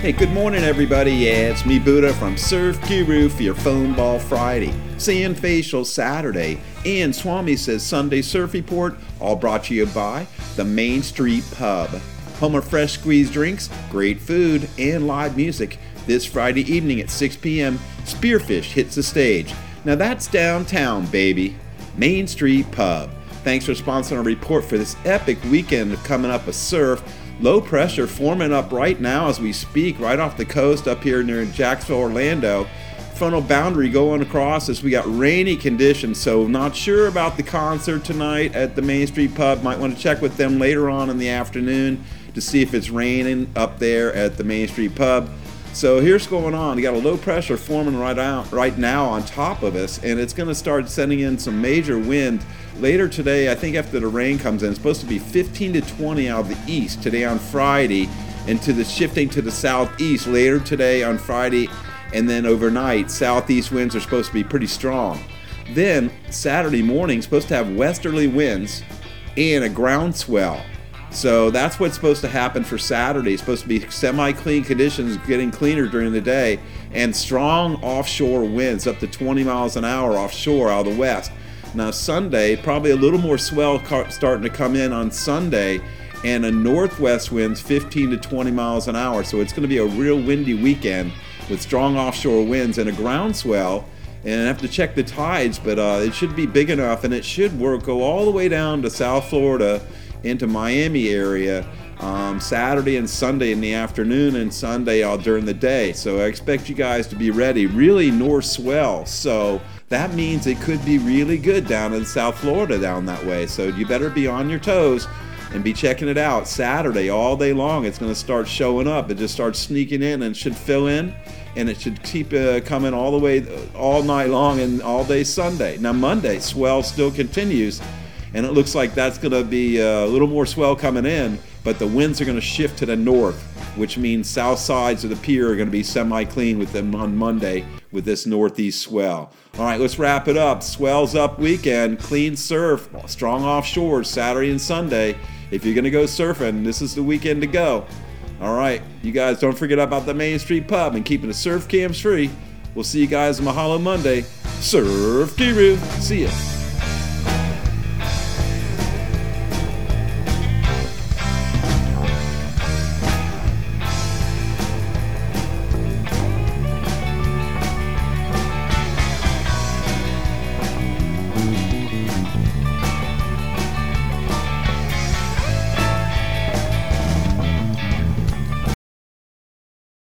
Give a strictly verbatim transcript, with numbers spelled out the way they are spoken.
Hey, good morning, everybody. Yeah, it's me, Buddha, from Surf Guru for your Phone Ball Friday, Sand Facial Saturday, and Swami Says Sunday Surf Report, all brought to you by the Main Street Pub. Home of fresh squeezed drinks, great food, and live music. This Friday evening at six p.m., Spearfish hits the stage. Now that's downtown, baby. Main Street Pub. Thanks for sponsoring our report for this epic weekend coming up a surf. Low pressure forming up right now as we speak, right off the coast up here near Jacksonville, Orlando. Frontal boundary going across as we got rainy conditions, so not sure about the concert tonight at the Main Street Pub. Might want to check with them later on in the afternoon to see if it's raining up there at the Main Street Pub. So here's what's going on. You got a low pressure forming right out right now on top of us, and it's going to start sending in some major wind later today. I think after the rain comes in, it's supposed to be fifteen to twenty out of the east today on Friday, and to the shifting to the southeast later today on Friday, and then overnight southeast winds are supposed to be pretty strong. Then Saturday morning supposed to have westerly winds and a ground swell. So that's what's supposed to happen for Saturday. It's supposed to be semi-clean conditions, getting cleaner during the day, and strong offshore winds up to twenty miles an hour offshore out of the west. Now Sunday, probably a little more swell starting to come in on Sunday, and a northwest winds fifteen to twenty miles an hour. So it's going to be a real windy weekend with strong offshore winds and a ground swell. And I have to check the tides, but uh, it should be big enough, and it should work go all the way down to South Florida into Miami area um, Saturday and Sunday in the afternoon, and Sunday all during the day. So I expect you guys to be ready. Really north swell, so that means it could be really good down in South Florida down that way. So you better be on your toes and be checking it out. Saturday all day long, it's going to start showing up. It just starts sneaking in and should fill in, and it should keep uh, coming all the way all night long and all day Sunday. Now Monday, swell still continues, and it looks like that's going to be a little more swell coming in, but the winds are going to shift to the north, which means south sides of the pier are going to be semi-clean with them on Monday with this northeast swell. All right, let's wrap it up. Swells up weekend, clean surf, strong offshore Saturday and Sunday. If you're going to go surfing, this is the weekend to go. All right, you guys don't forget about the Main Street Pub and keeping the surf cams free. We'll see you guys on Mahalo Monday. Surf Guru. See ya.